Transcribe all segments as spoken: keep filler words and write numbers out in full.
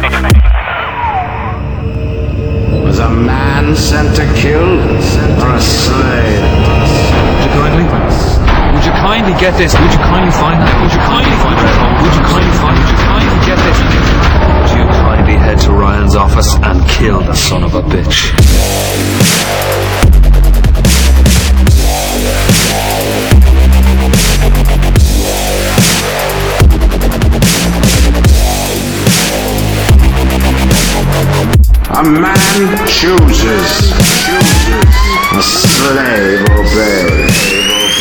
Was a man sent to kill or a slave? Would you kindly? Would you kindly get this? Would you kindly find that? Would you kindly find that? Would you kindly find? Would you kindly get this? Would you kindly head to Ryan's office and kill the son of a bitch? A man chooses, a slave obeys.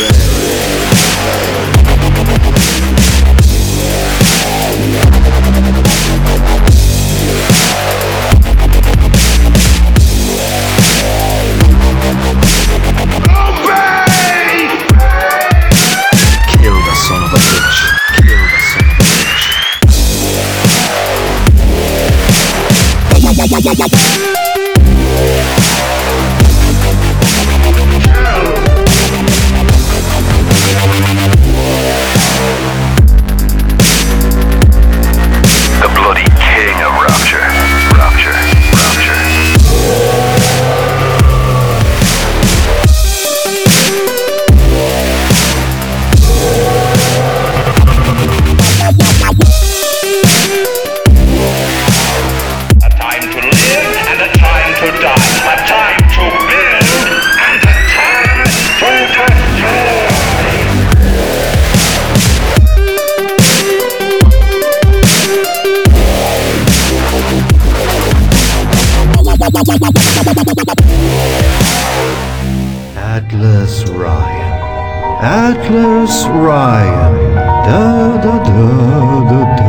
The bloody king of Rapture. Rapture. Rapture. A time to live and a time to die. A time to build and a time to destroy. Atlas Ryan. Atlas Ryan. Da da da da da.